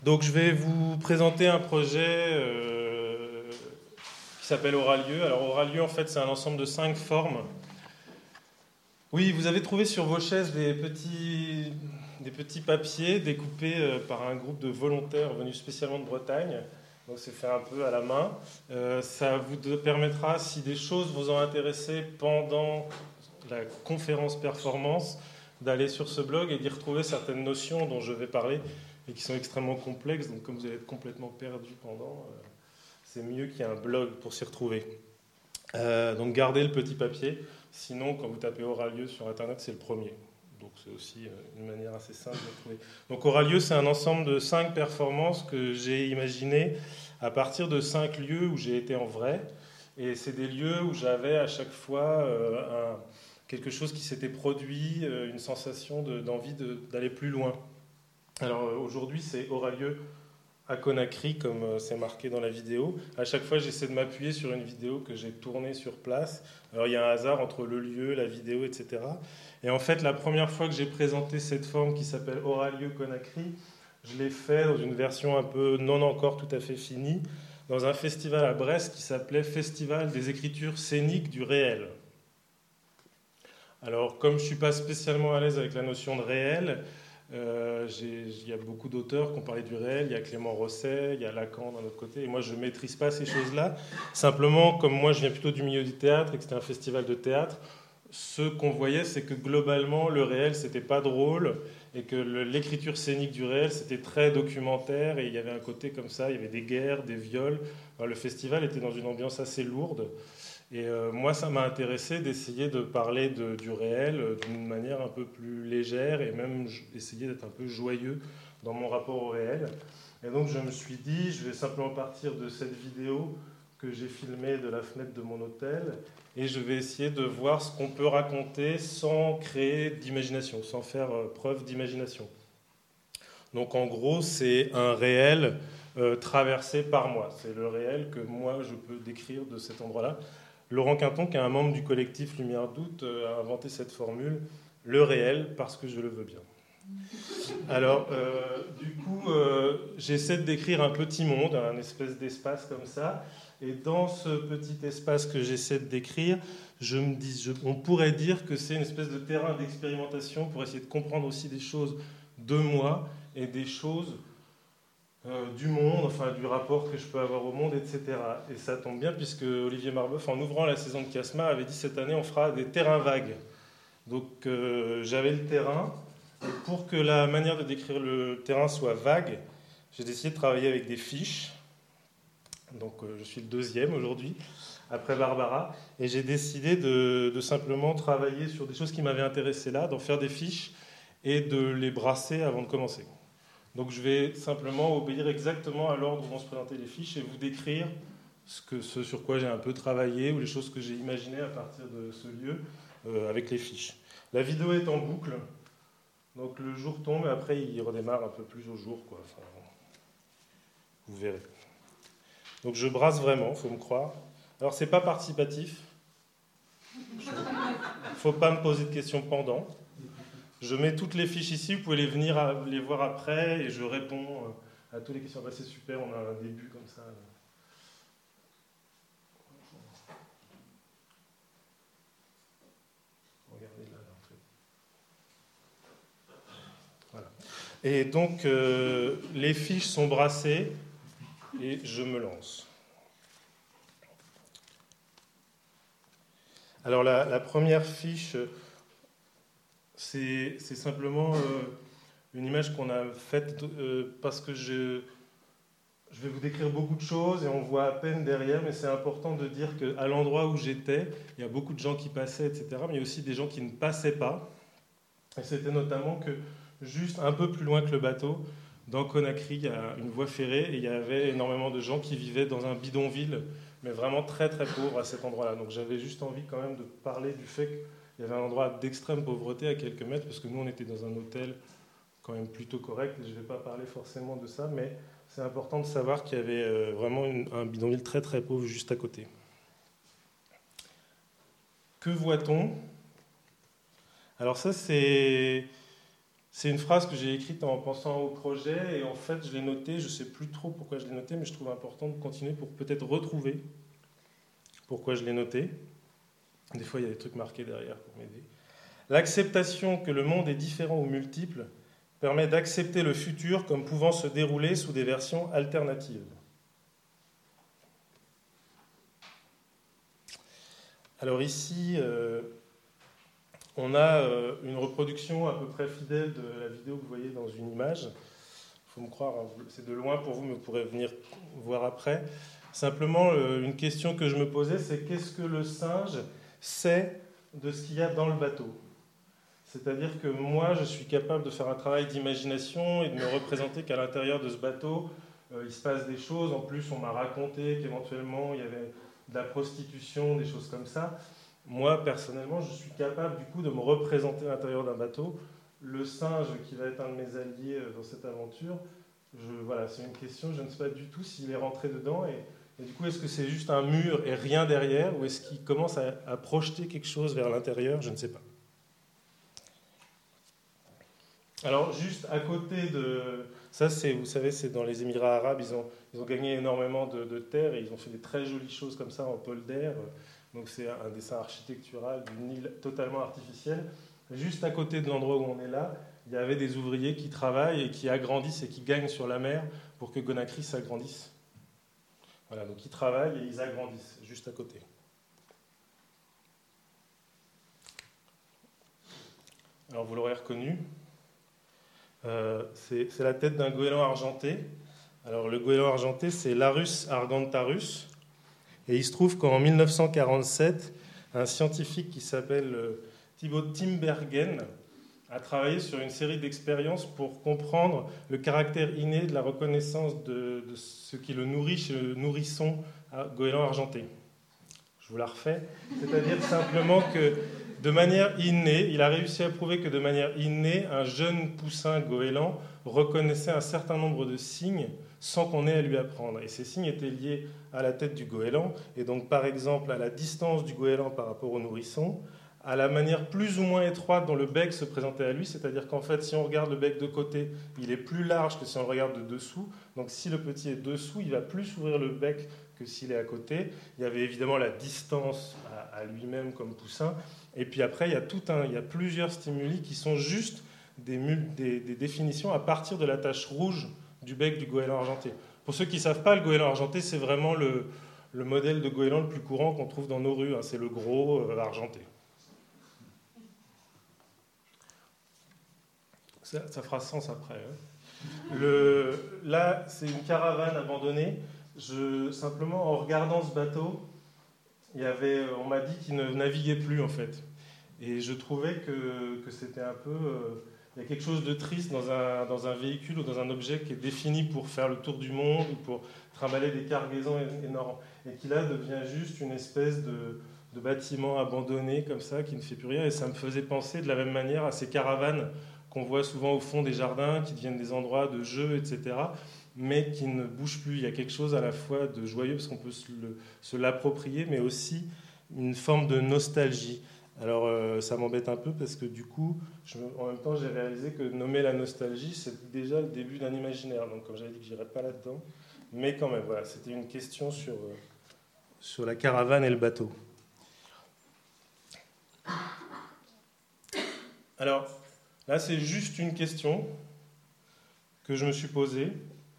Donc je vais vous présenter un projet qui s'appelle Aura-lieu. Alors Aura-lieu, en fait, c'est un ensemble de 5 formes. Oui, vous avez trouvé sur vos chaises des petits papiers découpés par un groupe de volontaires venus spécialement de Bretagne. Donc c'est fait un peu à la main. Ça vous permettra, si des choses vous ont intéressé pendant la conférence performance, d'aller sur ce blog et d'y retrouver certaines notions dont je vais parler et qui sont extrêmement complexes. Donc comme vous allez être complètement perdu pendant, c'est mieux qu'il y ait un blog pour s'y retrouver. Donc gardez le petit papier. Sinon, quand vous tapez Aura-lieu sur Internet, c'est le premier. Donc c'est aussi une manière assez simple de trouver. Donc Aura-lieu, c'est un ensemble de 5 performances que j'ai imaginées à partir de 5 lieux où j'ai été en vrai. Et c'est des lieux où j'avais à chaque fois quelque chose qui s'était produit, une sensation d'envie d'aller plus loin. Alors aujourd'hui, c'est Aura-lieu à Conakry, comme c'est marqué dans la vidéo. À chaque fois, j'essaie de m'appuyer sur une vidéo que j'ai tournée sur place. Alors, il y a un hasard entre le lieu, la vidéo, etc. Et en fait, la première fois que j'ai présenté cette forme qui s'appelle Aura-lieu Conakry, je l'ai fait dans une version un peu non encore tout à fait finie, dans un festival à Brest qui s'appelait Festival des écritures scéniques du réel. Alors, comme je ne suis pas spécialement à l'aise avec la notion de réel, il y a beaucoup d'auteurs qui ont parlé du réel, il y a Clément Rosset, il y a Lacan d'un autre côté, et moi je ne maîtrise pas ces choses-là. Simplement, comme moi je viens plutôt du milieu du théâtre et que c'était un festival de théâtre, ce qu'on voyait c'est que globalement le réel c'était pas drôle et que l'écriture scénique du réel c'était très documentaire et il y avait un côté comme ça, il y avait des guerres, des viols. Alors, le festival était dans une ambiance assez lourde. Et moi, ça m'a intéressé d'essayer de parler du réel d'une manière un peu plus légère et même essayer d'être un peu joyeux dans mon rapport au réel. Et donc, je me suis dit, je vais simplement partir de cette vidéo que j'ai filmée de la fenêtre de mon hôtel et je vais essayer de voir ce qu'on peut raconter sans créer d'imagination, sans faire preuve d'imagination. Donc, en gros, c'est un réel traversé par moi. C'est le réel que moi, je peux décrire de cet endroit-là. Laurent Quinton, qui est un membre du collectif Lumière Doute, a inventé cette formule, le réel parce que je le veux bien. Alors, du coup, j'essaie de décrire un petit monde, un espèce d'espace comme ça, et dans ce petit espace que j'essaie de décrire, on pourrait dire que c'est une espèce de terrain d'expérimentation pour essayer de comprendre aussi des choses de moi et des choses du monde, enfin du rapport que je peux avoir au monde, etc. Et ça tombe bien puisque Olivier Marbeuf, en ouvrant la saison de Kiasma, avait dit cette année on fera des terrains vagues. Donc j'avais le terrain, et pour que la manière de décrire le terrain soit vague, j'ai décidé de travailler avec des fiches. Donc je suis le deuxième aujourd'hui, après Barbara, et j'ai décidé de simplement travailler sur des choses qui m'avaient intéressé là, d'en faire des fiches et de les brasser avant de commencer. Donc je vais simplement obéir exactement à l'ordre où vont se présenter les fiches et vous décrire ce sur quoi j'ai un peu travaillé ou les choses que j'ai imaginées à partir de ce lieu avec les fiches. La vidéo est en boucle, donc le jour tombe et après il redémarre un peu plus au jour, quoi. Enfin, vous verrez. Donc je brasse vraiment, il faut me croire. Alors c'est pas participatif, il ne faut pas me poser de questions pendant. Je mets toutes les fiches ici, vous pouvez les voir après et je réponds à toutes les questions. Bah, c'est super, on a un début comme ça. Regardez là, l'entrée. Voilà. Et donc, les fiches sont brassées et je me lance. Alors, la première fiche, c'est simplement une image qu'on a faite parce que je vais vous décrire beaucoup de choses et on voit à peine derrière, mais c'est important de dire qu'à l'endroit où j'étais, il y a beaucoup de gens qui passaient, etc. Mais il y a aussi des gens qui ne passaient pas. Et c'était notamment que juste un peu plus loin que le bateau, dans Conakry, il y a une voie ferrée et il y avait énormément de gens qui vivaient dans un bidonville, mais vraiment très très pauvre à cet endroit-là. Donc j'avais juste envie quand même de parler du fait qu'il y avait un endroit d'extrême pauvreté à quelques mètres, parce que nous on était dans un hôtel quand même plutôt correct, et je ne vais pas parler forcément de ça, mais c'est important de savoir qu'il y avait vraiment un bidonville très très pauvre juste à côté. Que voit-on? Alors ça c'est C'est une phrase que j'ai écrite en pensant au projet, et en fait, je l'ai notée, je ne sais plus trop pourquoi je l'ai notée, mais je trouve important de continuer pour peut-être retrouver pourquoi je l'ai notée. Des fois, il y a des trucs marqués derrière pour m'aider. L'acceptation que le monde est différent ou multiple permet d'accepter le futur comme pouvant se dérouler sous des versions alternatives. Alors ici, on a une reproduction à peu près fidèle de la vidéo que vous voyez dans une image. Il faut me croire, hein, c'est de loin pour vous, mais vous pourrez venir voir après. Simplement, une question que je me posais, c'est qu'est-ce que le singe sait de ce qu'il y a dans le bateau ? C'est-à-dire que moi, je suis capable de faire un travail d'imagination et de me représenter qu'à l'intérieur de ce bateau, il se passe des choses. En plus, on m'a raconté qu'éventuellement, il y avait de la prostitution, des choses comme ça. Moi, personnellement, je suis capable du coup de me représenter à l'intérieur d'un bateau. Le singe, qui va être un de mes alliés dans cette aventure, voilà, c'est une question, je ne sais pas du tout s'il est rentré dedans. Et du coup, est-ce que c'est juste un mur et rien derrière, ou est-ce qu'il commence à projeter quelque chose vers l'intérieur ? Je ne sais pas. Alors, juste à côté de... Ça, vous savez, c'est dans les Émirats arabes, ils ont gagné énormément de terres et ils ont fait des très jolies choses comme ça en polder. Donc, c'est un dessin architectural d'une île totalement artificielle. Juste à côté de l'endroit où on est là, il y avait des ouvriers qui travaillent et qui agrandissent et qui gagnent sur la mer pour que Conakry s'agrandisse. Voilà, donc ils travaillent et ils agrandissent, juste à côté. Alors, vous l'aurez reconnu. C'est la tête d'un goéland argenté. Alors le goéland argenté, c'est Larus argentarus. Et il se trouve qu'en 1947, un scientifique qui s'appelle Thibaut Timbergen a travaillé sur une série d'expériences pour comprendre le caractère inné de la reconnaissance de ce qui le nourrit chez le nourrisson goéland argenté. Je vous la refais. C'est-à-dire simplement que de manière innée, il a réussi à prouver que de manière innée, un jeune poussin goéland reconnaissait un certain nombre de signes sans qu'on ait à lui apprendre. Et ces signes étaient liés à la tête du goéland, et donc par exemple à la distance du goéland par rapport au nourrisson, à la manière plus ou moins étroite dont le bec se présentait à lui, c'est-à-dire qu'en fait, si on regarde le bec de côté, il est plus large que si on le regarde de dessous. Donc si le petit est dessous, il va plus ouvrir le bec que s'il est à côté. Il y avait évidemment la distance à lui-même comme poussin. Et puis après, il y a plusieurs stimuli qui sont juste des définitions à partir de la tache rouge du bec du goéland argenté. Pour ceux qui ne savent pas, le goéland argenté, c'est vraiment le modèle de goéland le plus courant qu'on trouve dans nos rues. C'est le gros argenté. Ça fera sens après. Là, c'est une caravane abandonnée. Simplement, en regardant ce bateau, on m'a dit qu'il ne naviguait plus, en fait. Et je trouvais que c'était un peu... il y a quelque chose de triste dans un véhicule ou dans un objet qui est défini pour faire le tour du monde ou pour trimballer des cargaisons énormes. Et qui, là, devient juste une espèce de bâtiment abandonné, comme ça, qui ne fait plus rien. Et ça me faisait penser de la même manière à ces caravanes qu'on voit souvent au fond des jardins, qui deviennent des endroits de jeux, etc., mais qui ne bougent plus. Il y a quelque chose à la fois de joyeux, parce qu'on peut se l'approprier, mais aussi une forme de nostalgie. Alors, ça m'embête un peu, parce que du coup, en même temps, j'ai réalisé que nommer la nostalgie, c'est déjà le début d'un imaginaire. Donc, comme j'avais dit que je n'irais pas là-dedans, mais quand même, voilà, c'était une question sur la caravane et le bateau. Alors, là, c'est juste une question que je me suis posée.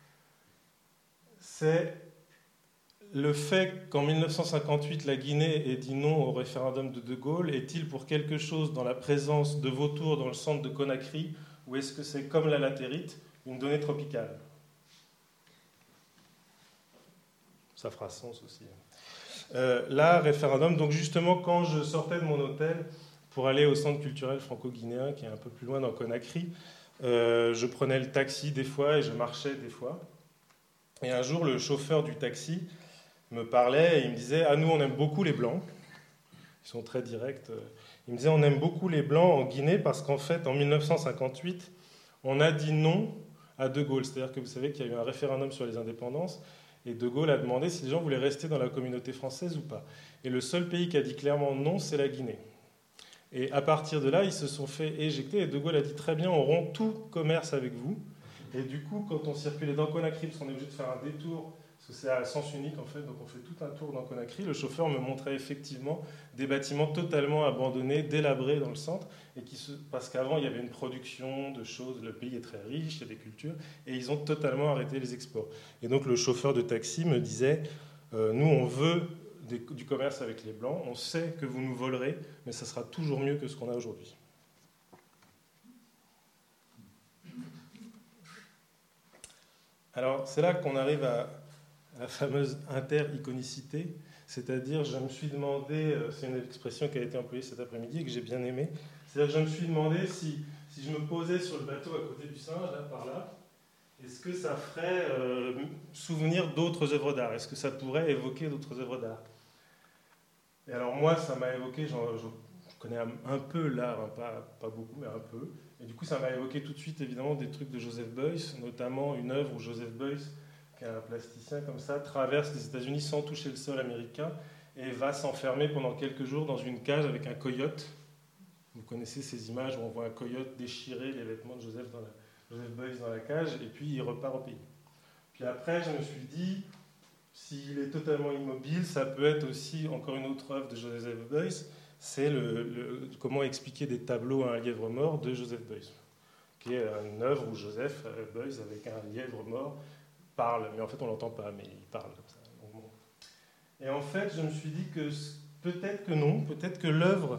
C'est le fait qu'en 1958, la Guinée ait dit non au référendum de De Gaulle. Est-il pour quelque chose dans la présence de vautours dans le centre de Conakry, ou est-ce que c'est, comme la latérite, une donnée tropicale ? Ça fera sens aussi. Là, référendum, donc justement, quand je sortais de mon hôtel pour aller au centre culturel franco-guinéen, qui est un peu plus loin dans Conakry, je prenais le taxi des fois et je marchais des fois. Et un jour, le chauffeur du taxi me parlait et il me disait « Ah, nous, on aime beaucoup les Blancs. » Ils sont très directs. Il me disait « On aime beaucoup les Blancs en Guinée parce qu'en fait, en 1958, on a dit non à De Gaulle. » C'est-à-dire que vous savez qu'il y a eu un référendum sur les indépendances et De Gaulle a demandé si les gens voulaient rester dans la communauté française ou pas. Et le seul pays qui a dit clairement non, c'est la Guinée. Et à partir de là, ils se sont fait éjecter. Et De Gaulle a dit très bien, on rompt tout commerce avec vous. Et du coup, quand on circulait dans Conakry, parce qu'on est obligé de faire un détour, parce que c'est à sens unique en fait, donc on fait tout un tour dans Conakry, le chauffeur me montrait effectivement des bâtiments totalement abandonnés, délabrés dans le centre, parce qu'avant il y avait une production de choses, le pays est très riche, il y a des cultures, et ils ont totalement arrêté les exports. Et donc le chauffeur de taxi me disait, nous on veut du commerce avec les Blancs, on sait que vous nous volerez, mais ça sera toujours mieux que ce qu'on a aujourd'hui. Alors, c'est là qu'on arrive à la fameuse inter-iconicité, c'est-à-dire, je me suis demandé, c'est une expression qui a été employée cet après-midi et que j'ai bien aimée, c'est-à-dire, je me suis demandé si je me posais sur le bateau à côté du singe, là, par là, est-ce que ça ferait souvenir d'autres œuvres d'art? Est-ce que ça pourrait évoquer d'autres œuvres d'art? Et alors, moi, ça m'a évoqué, je connais un peu l'art, hein, pas beaucoup, mais un peu. Et du coup, ça m'a évoqué tout de suite, évidemment, des trucs de Joseph Beuys, notamment une œuvre où Joseph Beuys, qui est un plasticien comme ça, traverse les États-Unis sans toucher le sol américain et va s'enfermer pendant quelques jours dans une cage avec un coyote. Vous connaissez ces images où on voit un coyote déchirer les vêtements de Joseph Beuys dans la cage, et puis il repart au pays. Puis après, je me suis dit, s'il est totalement immobile, ça peut être aussi encore une autre œuvre de Joseph Beuys, c'est comment expliquer des tableaux à un lièvre mort de Joseph Beuys, qui est une œuvre où Joseph Beuys, avec un lièvre mort, parle, mais en fait on ne l'entend pas, mais il parle comme ça. Et en fait, je me suis dit que peut-être que non, peut-être que l'œuvre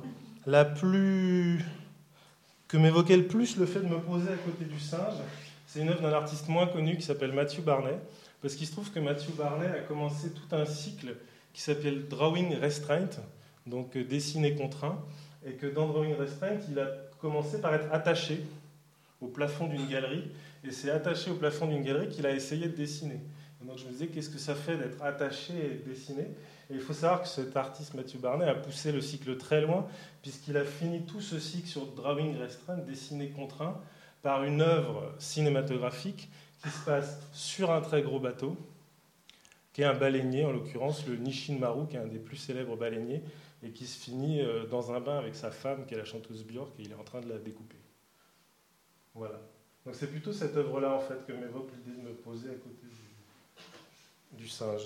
que m'évoquait le plus le fait de me poser à côté du singe, c'est une œuvre d'un artiste moins connu qui s'appelle Matthew Barney, parce qu'il se trouve que Matthew Barney a commencé tout un cycle qui s'appelle Drawing Restraint, donc dessiné contraint, et que dans Drawing Restraint, il a commencé par être attaché au plafond d'une galerie, et c'est attaché au plafond d'une galerie qu'il a essayé de dessiner. Et donc je me disais, qu'est-ce que ça fait d'être attaché et de dessiner? Et il faut savoir que cet artiste Matthew Barney a poussé le cycle très loin, puisqu'il a fini tout ce cycle sur Drawing Restraint, dessiné contraint, par une œuvre cinématographique qui se passe sur un très gros bateau, qui est un baleinier, en l'occurrence le Nishin Maru, qui est un des plus célèbres baleiniers, et qui se finit dans un bain avec sa femme, qui est la chanteuse Björk, et il est en train de la découper. Voilà. Donc c'est plutôt cette œuvre-là, en fait, que m'évoque l'idée de me poser à côté du singe.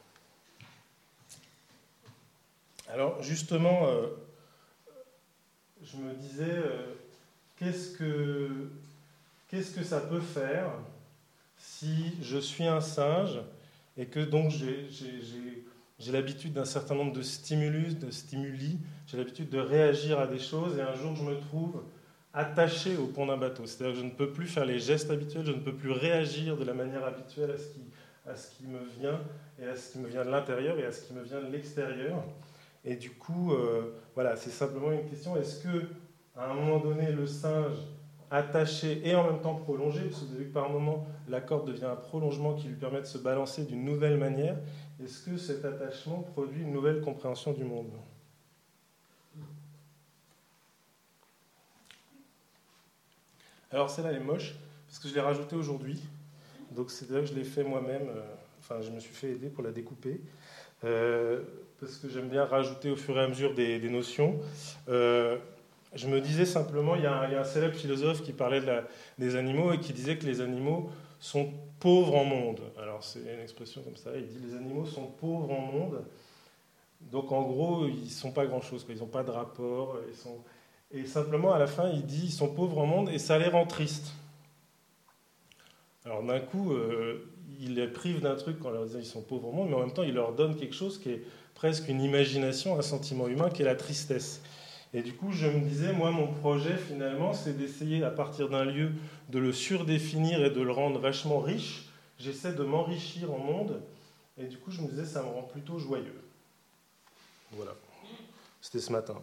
Alors, justement, je me disais, qu'est-ce que ça peut faire si je suis un singe et que donc j'ai l'habitude d'un certain nombre de stimuli, j'ai l'habitude de réagir à des choses, et un jour je me trouve attaché au pont d'un bateau. C'est-à-dire que je ne peux plus faire les gestes habituels, je ne peux plus réagir de la manière habituelle à ce qui me vient, et à ce qui me vient de l'intérieur et à ce qui me vient de l'extérieur. Et du coup, voilà, c'est simplement une question, est-ce que à un moment donné, le singe attaché et en même temps prolongé, parce que vous avez vu que par moment, la corde devient un prolongement qui lui permet de se balancer d'une nouvelle manière, est-ce que cet attachement produit une nouvelle compréhension du monde? Alors celle-là, elle est moche, parce que je l'ai rajoutée aujourd'hui, donc c'est-à-dire que je l'ai fait moi-même, enfin je me suis fait aider pour la découper, parce que j'aime bien rajouter au fur et à mesure des notions. Je me disais simplement, il y a un célèbre philosophe qui parlait des animaux et qui disait que les animaux sont pauvres en monde. Alors c'est une expression comme ça, il dit les animaux sont pauvres en monde, donc en gros ils ne sont pas grand-chose, ils n'ont pas de rapport, et simplement à la fin il dit ils sont pauvres en monde et ça les rend tristes. Alors d'un coup, il les prive d'un truc en leur disant qu'ils sont pauvres au monde, mais en même temps il leur donne quelque chose qui est presque une imagination, un sentiment humain qui est la tristesse. Et du coup, je me disais, moi, mon projet, finalement, c'est d'essayer, à partir d'un lieu, de le surdéfinir et de le rendre vachement riche. J'essaie de m'enrichir en monde, et du coup, je me disais, ça me rend plutôt joyeux. Voilà. C'était ce matin.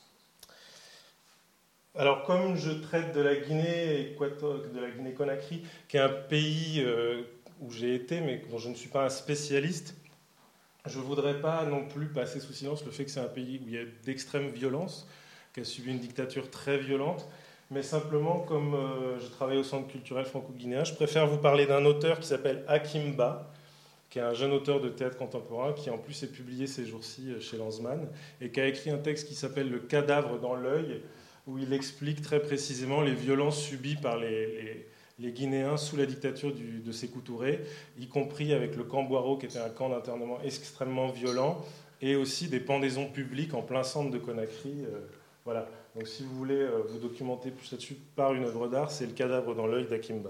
Alors, comme je traite de la Guinée-Conakry, qui est un pays où j'ai été, mais dont je ne suis pas un spécialiste, je ne voudrais pas non plus passer sous silence le fait que c'est un pays où il y a d'extrême violence, qui a subi une dictature très violente, mais simplement, comme je travaille au Centre culturel franco-guinéen, je préfère vous parler d'un auteur qui s'appelle Hakim Bah, qui est un jeune auteur de théâtre contemporain, qui en plus est publié ces jours-ci chez Lanzmann, et qui a écrit un texte qui s'appelle « Le cadavre dans l'œil », où il explique très précisément les violences subies par les Guinéens sous la dictature de Sékou Touré, y compris avec le camp Boiro, qui était un camp d'internement extrêmement violent, et aussi des pendaisons publiques en plein centre de Conakry. Voilà. Donc si vous voulez vous documenter plus là-dessus par une œuvre d'art, c'est « Le cadavre dans l'œil » d'Akimba.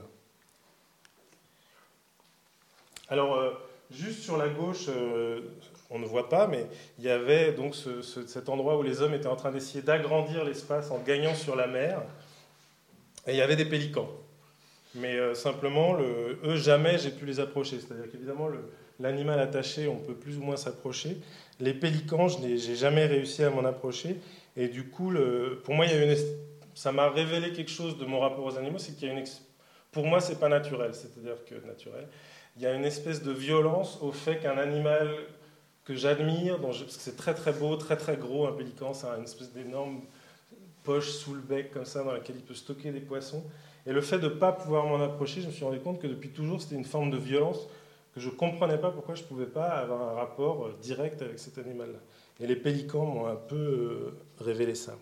Alors, juste sur la gauche, on ne voit pas, mais il y avait donc cet endroit où les hommes étaient en train d'essayer d'agrandir l'espace en gagnant sur la mer, et il y avait des pélicans. Mais simplement, eux, jamais j'ai pu les approcher. C'est-à-dire qu'évidemment, l'animal attaché, on peut plus ou moins s'approcher. Les pélicans, j'ai jamais réussi à m'en approcher. Et du coup, pour moi, ça m'a révélé quelque chose de mon rapport aux animaux, c'est qu'il y a pour moi, c'est pas naturel. C'est-à-dire que naturel, il y a une espèce de violence au fait qu'un animal que j'admire, parce que c'est très très beau, très très gros, un pélican, ça a une espèce d'énorme poche sous le bec comme ça dans laquelle il peut stocker des poissons. Et le fait de ne pas pouvoir m'en approcher, je me suis rendu compte que depuis toujours, c'était une forme de violence que je ne comprenais pas pourquoi je ne pouvais pas avoir un rapport direct avec cet animal-là. Et les pélicans m'ont un peu révélé ça.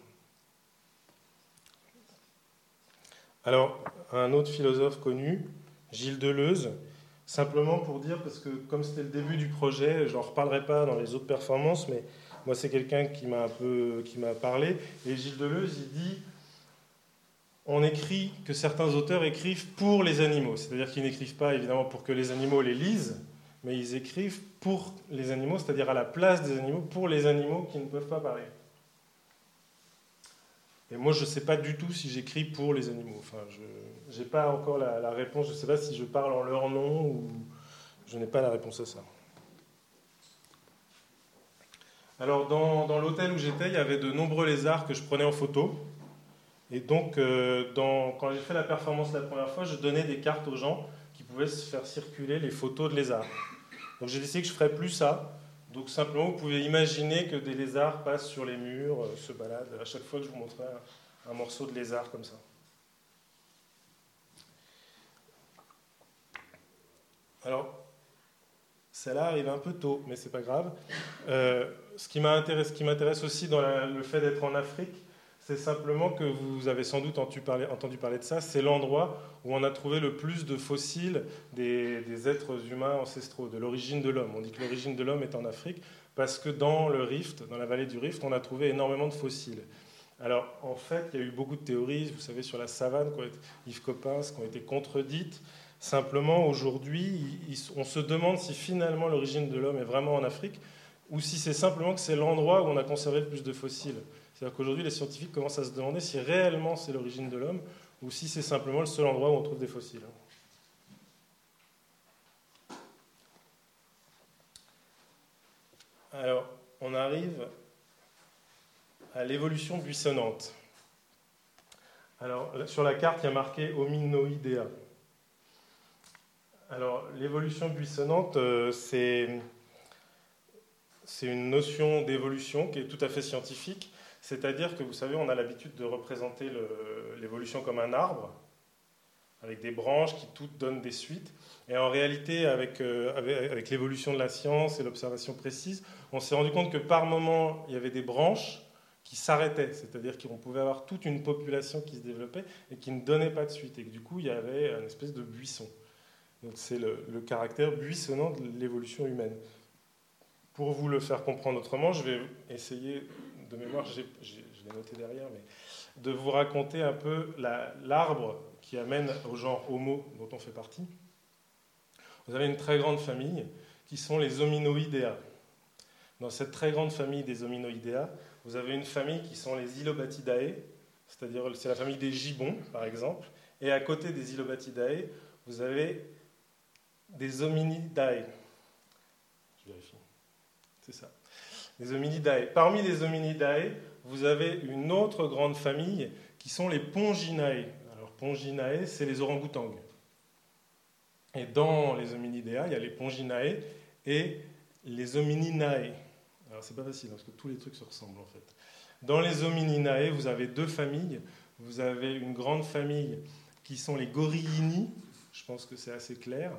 Alors, un autre philosophe connu, Gilles Deleuze, simplement pour dire, parce que comme c'était le début du projet, je n'en reparlerai pas dans les autres performances, mais moi c'est quelqu'un qui m'a parlé, et Gilles Deleuze, il dit... On écrit que certains auteurs écrivent pour les animaux, c'est-à-dire qu'ils n'écrivent pas évidemment pour que les animaux les lisent, mais ils écrivent pour les animaux, c'est-à-dire à la place des animaux, pour les animaux qui ne peuvent pas parler. Et moi, je ne sais pas du tout si j'écris pour les animaux. Enfin, je n'ai pas encore la réponse, je ne sais pas si je parle en leur nom ou je n'ai pas la réponse à ça. Alors, dans l'hôtel où j'étais, il y avait de nombreux lézards que je prenais en photo. Et donc, quand j'ai fait la performance la première fois, je donnais des cartes aux gens qui pouvaient se faire circuler les photos de lézards. Donc j'ai décidé que je ne ferais plus ça. Donc simplement, vous pouvez imaginer que des lézards passent sur les murs, se baladent, à chaque fois que je vous montrais un morceau de lézard comme ça. Alors, celle-là arrive un peu tôt, mais c'est pas grave. Ce qui m'intéresse aussi dans le fait d'être en Afrique, c'est simplement que vous avez sans doute entendu parler de ça, c'est l'endroit où on a trouvé le plus de fossiles des êtres humains ancestraux, de l'origine de l'homme. On dit que l'origine de l'homme est en Afrique parce que dans le Rift, dans la vallée du Rift, on a trouvé énormément de fossiles. Alors, en fait, il y a eu beaucoup de théories, vous savez, sur la savane, Yves Coppens, qui ont été contredites. Simplement, aujourd'hui, on se demande si finalement l'origine de l'homme est vraiment en Afrique ou si c'est simplement que c'est l'endroit où on a conservé le plus de fossiles. C'est-à-dire qu'aujourd'hui, les scientifiques commencent à se demander si réellement c'est l'origine de l'homme ou si c'est simplement le seul endroit où on trouve des fossiles. Alors, on arrive à l'évolution buissonnante. Alors, sur la carte, il y a marqué Hominoidea. Alors, l'évolution buissonnante, c'est une notion d'évolution qui est tout à fait scientifique. C'est-à-dire que, vous savez, on a l'habitude de représenter l'évolution comme un arbre, avec des branches qui toutes donnent des suites. Et en réalité, avec l'évolution de la science et l'observation précise, on s'est rendu compte que par moment, il y avait des branches qui s'arrêtaient. C'est-à-dire qu'on pouvait avoir toute une population qui se développait et qui ne donnait pas de suite. Et que du coup, il y avait une espèce de buisson. Donc c'est le caractère buissonnant de l'évolution humaine. Pour vous le faire comprendre autrement, je vais essayer... de mémoire, je l'ai noté derrière, mais de vous raconter un peu l'arbre qui amène au genre Homo dont on fait partie. Vous avez une très grande famille qui sont les Hominoidea. Dans cette très grande famille des Hominoidea, vous avez une famille qui sont les Ilobatidae, c'est-à-dire c'est la famille des gibbons, par exemple, et à côté des Ilobatidae, vous avez des Hominidae. Je vérifie. C'est ça. Les Hominidae. Parmi les Hominidae, vous avez une autre grande famille qui sont les Ponginae. Alors, Ponginae, c'est les orang-outangs. Et dans les Hominidea, il y a les Ponginae et les Homininae. Alors, c'est pas facile, parce que tous les trucs se ressemblent, en fait. Dans les Homininae, vous avez deux familles. Vous avez une grande famille qui sont les Gorillini. Je pense que c'est assez clair.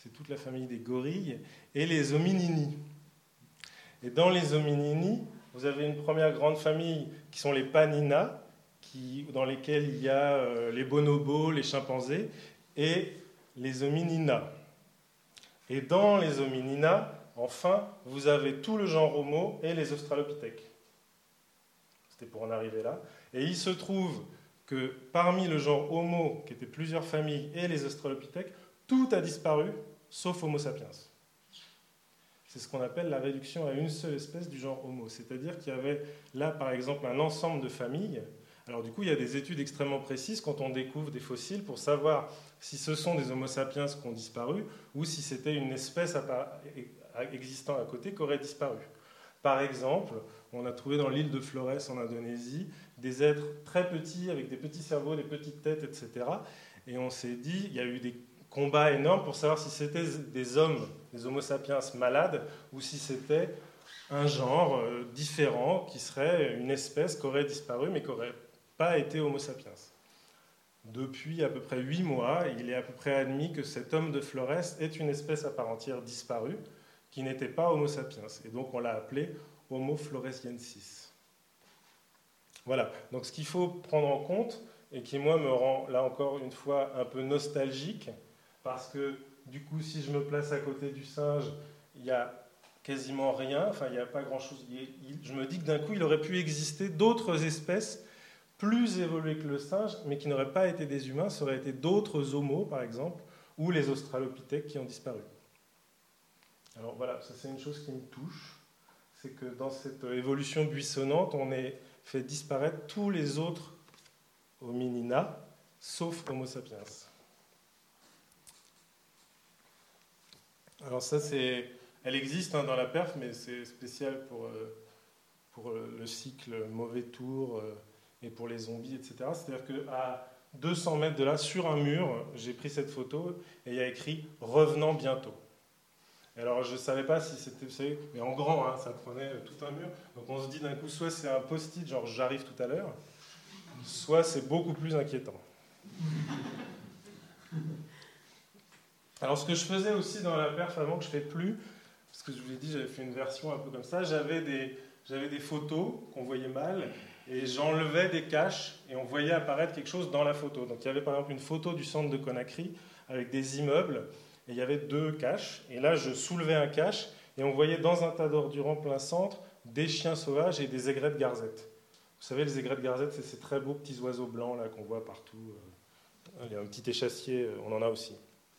c'est toute la famille des gorilles, et les hominini. Et dans les hominini, vous avez une première grande famille qui sont les panina, dans lesquels il y a les bonobos, les chimpanzés, et les hominina. Et dans les hominina, enfin, vous avez tout le genre Homo et les australopithèques. C'était pour en arriver là. Et il se trouve que parmi le genre Homo, qui était plusieurs familles, et les australopithèques, tout a disparu, sauf Homo sapiens. C'est ce qu'on appelle la réduction à une seule espèce du genre Homo. C'est-à-dire qu'il y avait là, par exemple, un ensemble de familles. Alors du coup, il y a des études extrêmement précises quand on découvre des fossiles pour savoir si ce sont des Homo sapiens qui ont disparu ou si c'était une espèce existant à côté qui aurait disparu. Par exemple, on a trouvé dans l'île de Flores en Indonésie des êtres très petits avec des petits cerveaux, des petites têtes, etc. Et on s'est dit, il y a eu des combats énormes pour savoir si c'était des hommes, des Homo sapiens malades ou si c'était un genre différent qui serait une espèce qui aurait disparu mais qui aurait pas été Homo sapiens. Depuis à peu près 8 mois, il est à peu près admis que cet homme de Flores est une espèce à part entière disparue, qui n'était pas Homo sapiens. Et donc on l'a appelé Homo floresiensis. Voilà, donc ce qu'il faut prendre en compte, et qui moi me rend là encore une fois un peu nostalgique, parce que du coup si je me place à côté du singe, il n'y a quasiment rien, enfin il n'y a pas grand-chose. Je me dis que d'un coup il aurait pu exister d'autres espèces plus évolués que le singe, mais qui n'auraient pas été des humains, ça aurait été d'autres homos, par exemple, ou les australopithèques qui ont disparu. Alors voilà, ça c'est une chose qui me touche, c'est que dans cette évolution buissonnante, on a fait disparaître tous les autres hominina, sauf Homo sapiens. Alors ça, elle existe dans la perf, mais c'est spécial pour le cycle mauvais tour, et pour les zombies, etc. C'est-à-dire qu'à 200 mètres de là, sur un mur, j'ai pris cette photo et il y a écrit « Revenant bientôt ». Alors je ne savais pas si c'était, vous savez, mais en grand, ça prenait tout un mur. Donc on se dit d'un coup, soit c'est un post-it, genre « J'arrive tout à l'heure », soit c'est beaucoup plus inquiétant. Alors ce que je faisais aussi dans la perf avant que je ne fais plus, parce que je vous ai dit, j'avais fait une version un peu comme ça, j'avais des photos qu'on voyait mal, et j'enlevais des caches et on voyait apparaître quelque chose dans la photo. Donc il y avait par exemple une photo du centre de Conakry avec des immeubles et il y avait 2 caches. Et là je soulevais un cache et on voyait dans un tas d'ordures en plein centre des chiens sauvages et des aigrettes garzettes. Vous savez, les aigrettes garzettes, c'est ces très beaux petits oiseaux blancs là qu'on voit partout. Il y a un petit échassier, on en a aussi.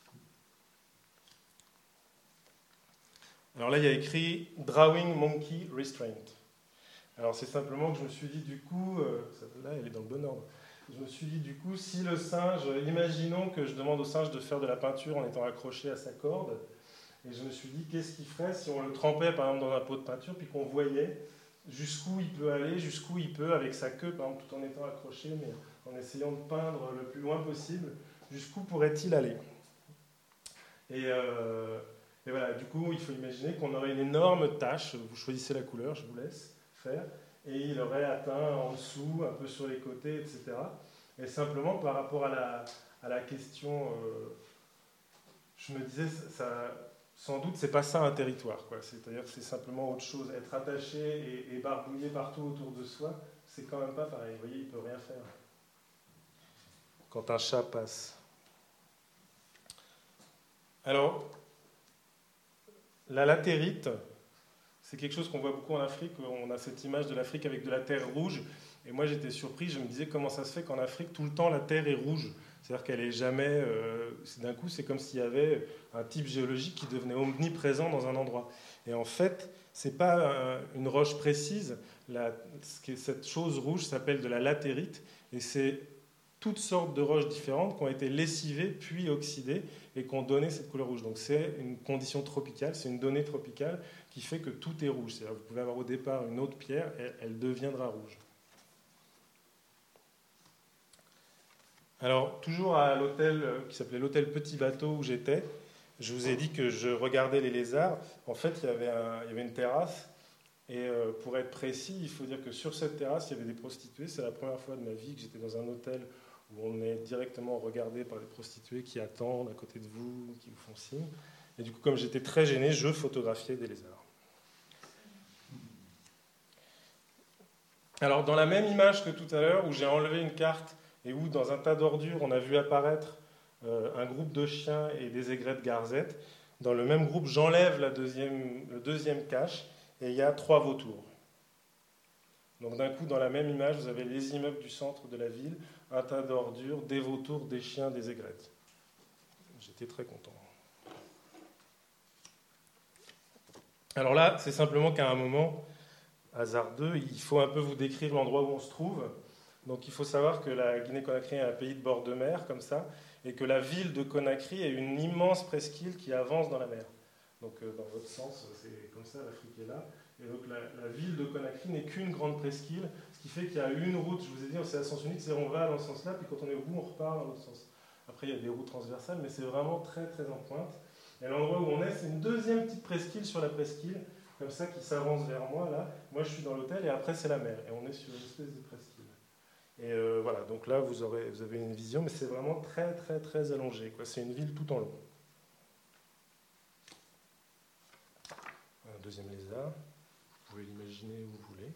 Alors là il y a écrit « Drawing Monkey Restraint ». Alors c'est simplement que je me suis dit du coup, là elle est dans le bon ordre, je me suis dit du coup si le singe, imaginons que je demande au singe de faire de la peinture en étant accroché à sa corde, et je me suis dit qu'est-ce qu'il ferait si on le trempait par exemple dans un pot de peinture, puis qu'on voyait jusqu'où il peut aller, jusqu'où il peut avec sa queue, par exemple tout en étant accroché, mais en essayant de peindre le plus loin possible, jusqu'où pourrait-il aller. Et voilà, du coup il faut imaginer qu'on aurait une énorme tache, vous choisissez la couleur, je vous laisse faire, et il aurait atteint en dessous, un peu sur les côtés, etc. Et simplement par rapport à la question, je me disais, sans doute c'est pas ça un territoire, quoi. C'est-à-dire que c'est simplement autre chose. Être attaché et barbouillé partout autour de soi, c'est quand même pas pareil. Vous voyez, il peut rien faire quand un chat passe. Alors, la latérite, c'est quelque chose qu'on voit beaucoup en Afrique. On a cette image de l'Afrique avec de la terre rouge. Et moi, j'étais surpris. Je me disais comment ça se fait qu'en Afrique, tout le temps, la terre est rouge. C'est-à-dire qu'elle est jamais... d'un coup, c'est comme s'il y avait un type géologique qui devenait omniprésent dans un endroit. Et en fait, ce n'est pas une roche précise. Cette chose rouge s'appelle de la latérite. Et c'est toutes sortes de roches différentes qui ont été lessivées, puis oxydées, et qui ont donné cette couleur rouge. Donc c'est une condition tropicale, c'est une donnée tropicale qui fait que tout est rouge. C'est-à-dire que vous pouvez avoir au départ une autre pierre, et elle deviendra rouge. Alors, toujours à l'hôtel qui s'appelait l'hôtel Petit Bateau où j'étais, je vous ai dit que je regardais les lézards. En fait, il y avait une terrasse, et pour être précis, il faut dire que sur cette terrasse, il y avait des prostituées. C'est la première fois de ma vie que j'étais dans un hôtel où on est directement regardé par des prostituées qui attendent à côté de vous, qui vous font signe. Et du coup, comme j'étais très gêné, je photographiais des lézards. Alors, dans la même image que tout à l'heure, où j'ai enlevé une carte et où, dans un tas d'ordures, on a vu apparaître un groupe de chiens et des aigrettes garzettes, dans le même groupe, j'enlève le deuxième cache et il y a 3 vautours. Donc, d'un coup, dans la même image, vous avez les immeubles du centre de la ville, un tas d'ordures, des vautours, des chiens, des aigrettes. J'étais très content. Alors là, c'est simplement qu'à un moment hasardeux, il faut un peu vous décrire l'endroit où on se trouve. Donc il faut savoir que la Guinée-Conakry est un pays de bord de mer, comme ça, et que la ville de Conakry est une immense presqu'île qui avance dans la mer. Donc dans votre sens, c'est comme ça, l'Afrique est là. Et donc la ville de Conakry n'est qu'une grande presqu'île, ce qui fait qu'il y a une route, je vous ai dit, c'est à sens unique, c'est on va dans ce sens-là, puis quand on est au bout, on repart dans l'autre sens. Après, il y a des routes transversales, mais c'est vraiment très très en pointe. Et l'endroit où on est, c'est une deuxième petite presqu'île sur la presqu'île, comme ça, qui s'avance vers moi, là. Moi, je suis dans l'hôtel, et après, c'est la mer. Et on est sur une espèce de presqu'île. Et voilà, donc là, vous avez une vision, mais c'est vraiment très, très, très allongé, quoi. C'est une ville tout en long. Un deuxième lézard. Vous pouvez l'imaginer où vous voulez.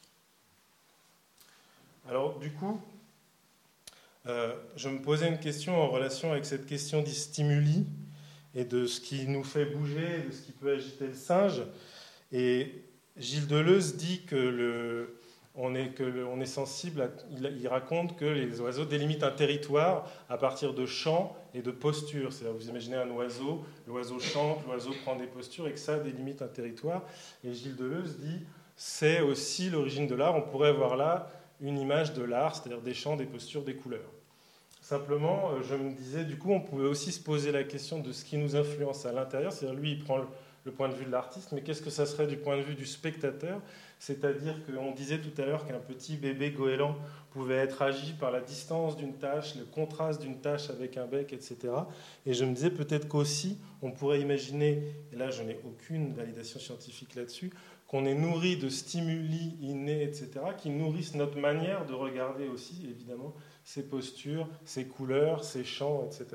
Alors, du coup, je me posais une question en relation avec cette question des stimuli et de ce qui nous fait bouger, de ce qui peut agiter le singe. Et Gilles Deleuze dit on est sensible, il raconte que les oiseaux délimitent un territoire à partir de chants et de postures. C'est-à-dire, vous imaginez un oiseau, l'oiseau chante, l'oiseau prend des postures et que ça délimite un territoire. Et Gilles Deleuze dit, c'est aussi l'origine de l'art. On pourrait voir là une image de l'art, c'est-à-dire des chants, des postures, des couleurs. Simplement, je me disais, du coup, on pouvait aussi se poser la question de ce qui nous influence à l'intérieur. C'est-à-dire, lui, il prend le point de vue de l'artiste, mais qu'est-ce que ça serait du point de vue du spectateur? C'est-à-dire qu'on disait tout à l'heure qu'un petit bébé goéland pouvait être agi par la distance d'une tache, le contraste d'une tache avec un bec, etc. Et je me disais peut-être qu'aussi, on pourrait imaginer, et là je n'ai aucune validation scientifique là-dessus, qu'on est nourri de stimuli innés, etc., qui nourrissent notre manière de regarder aussi, évidemment, ses postures, ses couleurs, ses chants, etc.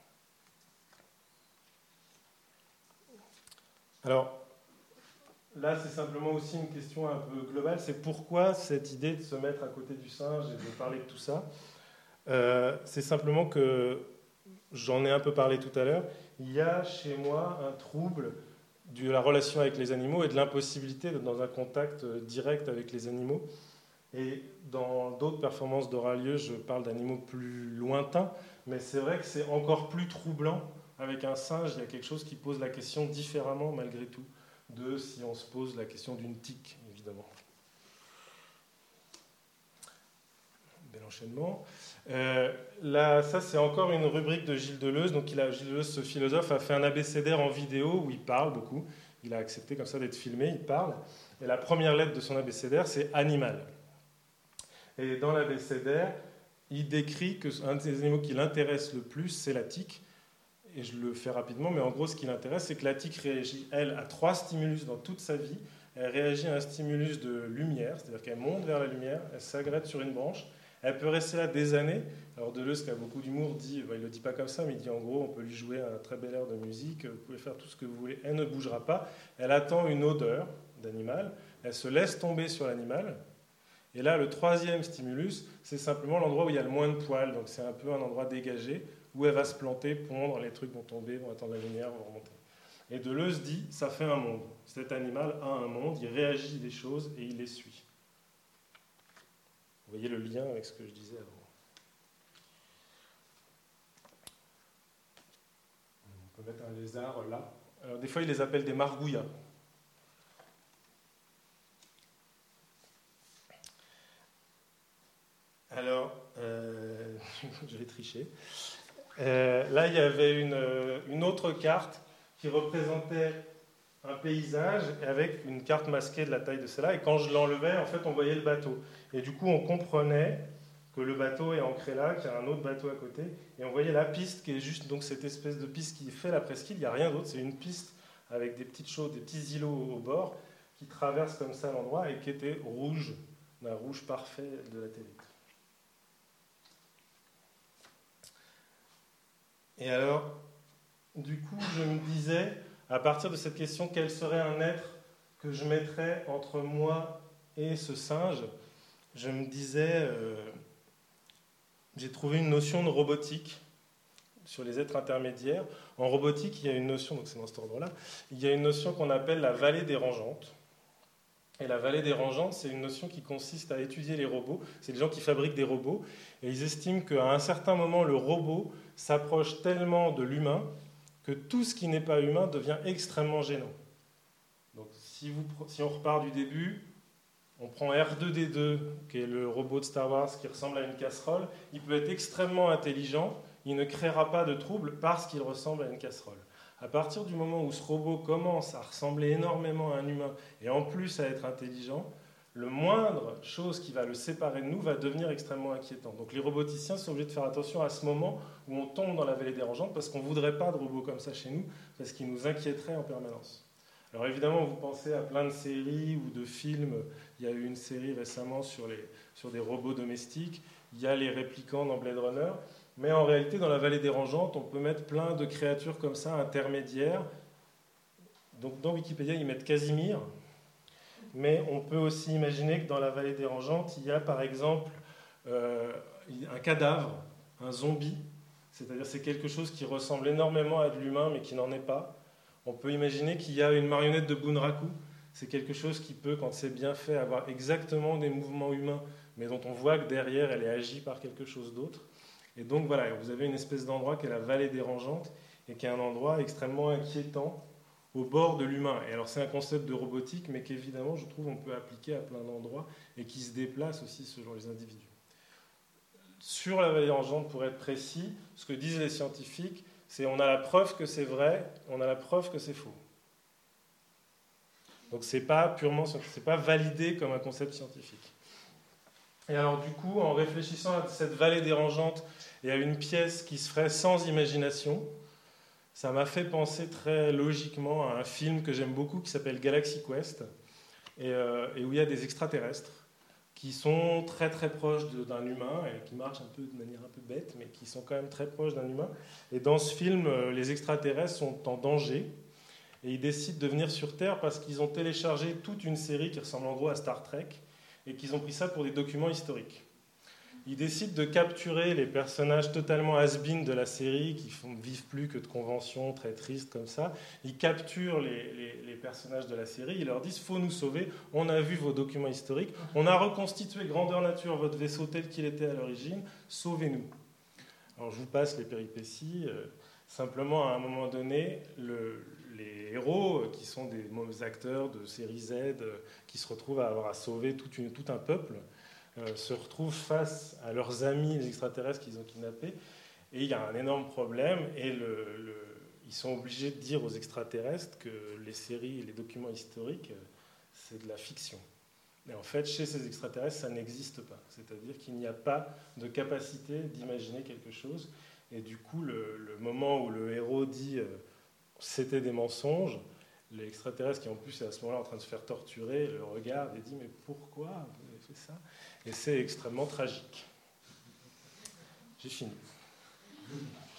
Alors, là, c'est simplement aussi une question un peu globale, c'est pourquoi cette idée de se mettre à côté du singe et de parler de tout ça. C'est simplement que, j'en ai un peu parlé tout à l'heure, il y a chez moi un trouble de la relation avec les animaux et de l'impossibilité d'être dans un contact direct avec les animaux. Et dans d'autres performances d'Auralieu, je parle d'animaux plus lointains, mais c'est vrai que c'est encore plus troublant. Avec un singe, il y a quelque chose qui pose la question différemment malgré tout de si on se pose la question d'une tique, évidemment. Bel enchaînement. Là, ça, c'est encore une rubrique de Gilles Deleuze. Donc, Gilles Deleuze, ce philosophe, a fait un abécédaire en vidéo où il parle beaucoup. Il a accepté comme ça d'être filmé, il parle. Et la première lettre de son abécédaire, c'est animal. Et dans l'abécédaire, il décrit qu'un des animaux qui l'intéresse le plus, c'est la tique. Et je le fais rapidement, mais en gros, ce qui l'intéresse, c'est que la tique réagit, elle, à 3 stimulus dans toute sa vie. Elle réagit à un stimulus de lumière, c'est-à-dire qu'elle monte vers la lumière, elle s'agrège sur une branche, elle peut rester là des années. Alors Deleuze, qui a beaucoup d'humour, dit, il ne le dit pas comme ça, mais il dit en gros, on peut lui jouer un très bel air de musique, vous pouvez faire tout ce que vous voulez, elle ne bougera pas. Elle attend une odeur d'animal, elle se laisse tomber sur l'animal. Et là, le 3e stimulus, c'est simplement l'endroit où il y a le moins de poils, donc c'est un peu un endroit dégagé, où elle va se planter, pondre, les trucs vont tomber, vont attendre la lumière, vont remonter. Et Deleuze dit, ça fait un monde. Cet animal a un monde, il réagit des choses et il les suit. Vous voyez le lien avec ce que je disais avant. On peut mettre un lézard là. Alors, des fois, ils les appellent des margouillas. Alors, je vais tricher. Là, il y avait une autre carte qui représentait un paysage avec une carte masquée de la taille de celle-là. Et quand je l'enlevais, en fait, on voyait le bateau. Et du coup, on comprenait que le bateau est ancré là, qu'il y a un autre bateau à côté. Et on voyait la piste qui est juste donc cette espèce de piste qui fait la presqu'île. Il n'y a rien d'autre. C'est une piste avec des petites choses, des petits îlots au bord qui traversent comme ça l'endroit et qui était rouge, d'un rouge parfait de la télé. Et alors, du coup, je me disais, à partir de cette question, quel serait un être que je mettrais entre moi et ce singe, je me disais, j'ai trouvé une notion de robotique sur les êtres intermédiaires. En robotique, il y a une notion, donc c'est dans cet ordre-là, il y a une notion qu'on appelle la vallée dérangeante. Et la vallée dérangeante, c'est une notion qui consiste à étudier les robots. C'est des gens qui fabriquent des robots. Et ils estiment qu'à un certain moment, le robot s'approche tellement de l'humain que tout ce qui n'est pas humain devient extrêmement gênant. Donc si on repart du début, on prend R2D2, qui est le robot de Star Wars qui ressemble à une casserole. Il peut être extrêmement intelligent. Il ne créera pas de trouble parce qu'il ressemble à une casserole. À partir du moment où ce robot commence à ressembler énormément à un humain et en plus à être intelligent, le moindre chose qui va le séparer de nous va devenir extrêmement inquiétant. Donc les roboticiens sont obligés de faire attention à ce moment où on tombe dans la vallée dérangeante parce qu'on ne voudrait pas de robots comme ça chez nous, parce qu'ils nous inquiéteraient en permanence. Alors évidemment, vous pensez à plein de séries ou de films. Il y a eu une série récemment sur des robots domestiques. Il y a les réplicants dans Blade Runner. Mais en réalité, dans la vallée dérangeante, on peut mettre plein de créatures comme ça, intermédiaires. Donc dans Wikipédia, ils mettent Casimir. Mais on peut aussi imaginer que dans la vallée dérangeante, il y a par exemple un cadavre, un zombie. C'est-à-dire c'est quelque chose qui ressemble énormément à de l'humain, mais qui n'en est pas. On peut imaginer qu'il y a une marionnette de Bunraku. C'est quelque chose qui peut, quand c'est bien fait, avoir exactement des mouvements humains, mais dont on voit que derrière, elle est agie par quelque chose d'autre. Et donc voilà, vous avez une espèce d'endroit qui est la vallée dérangeante, et qui est un endroit extrêmement inquiétant au bord de l'humain. Et alors c'est un concept de robotique, mais qu'évidemment, je trouve, on peut appliquer à plein d'endroits, et qui se déplace aussi selon les individus. Sur la vallée dérangeante, pour être précis, ce que disent les scientifiques, c'est on a la preuve que c'est vrai, on a la preuve que c'est faux. Donc c'est pas validé comme un concept scientifique. Et alors du coup, en réfléchissant à cette vallée dérangeante et à une pièce qui se ferait sans imagination, ça m'a fait penser très logiquement à un film que j'aime beaucoup qui s'appelle Galaxy Quest, et où il y a des extraterrestres qui sont très très proches d'un humain et qui marchent un peu de manière un peu bête, mais qui sont quand même très proches d'un humain. Et dans ce film, les extraterrestres sont en danger et ils décident de venir sur Terre parce qu'ils ont téléchargé toute une série qui ressemble en gros à Star Trek et qu'ils ont pris ça pour des documents historiques. Ils décident de capturer les personnages totalement has-been de la série qui ne vivent plus que de conventions très tristes comme ça. Ils capturent les personnages de la série, ils leur disent « faut nous sauver, on a vu vos documents historiques, on a reconstitué grandeur nature votre vaisseau tel qu'il était à l'origine, sauvez-nous ». Alors je vous passe les péripéties. Simplement, à un moment donné, les héros, qui sont des mauvais acteurs de série Z, qui se retrouvent à avoir à sauver tout un peuple, se retrouvent face à leurs amis, les extraterrestres qu'ils ont kidnappés, et il y a un énorme problème, et ils sont obligés de dire aux extraterrestres que les séries et les documents historiques, c'est de la fiction. Mais en fait, chez ces extraterrestres, ça n'existe pas. C'est-à-dire qu'il n'y a pas de capacité d'imaginer quelque chose, et du coup, le moment où le héros dit c'était des mensonges, l'extraterrestre qui en plus est à ce moment-là en train de se faire torturer le regarde et dit mais pourquoi vous avez fait ça? Et c'est extrêmement tragique. J'ai fini.